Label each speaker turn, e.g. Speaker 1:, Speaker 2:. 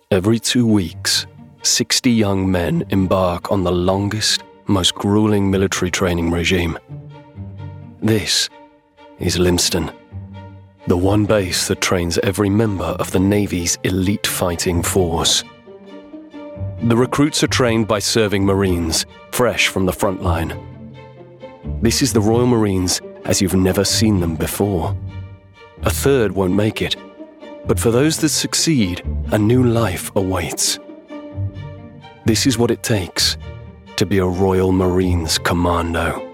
Speaker 1: Every 2 weeks, 60 young men embark on the longest, most grueling military training regime. This is Lympstone, the one base that trains every member of the Navy's elite fighting force. The recruits are trained by serving Marines, fresh from the front line. This is the Royal Marines as you've never seen them before. A third won't make it, but for those that succeed, a new life awaits. This is what it takes to be a Royal Marines commando.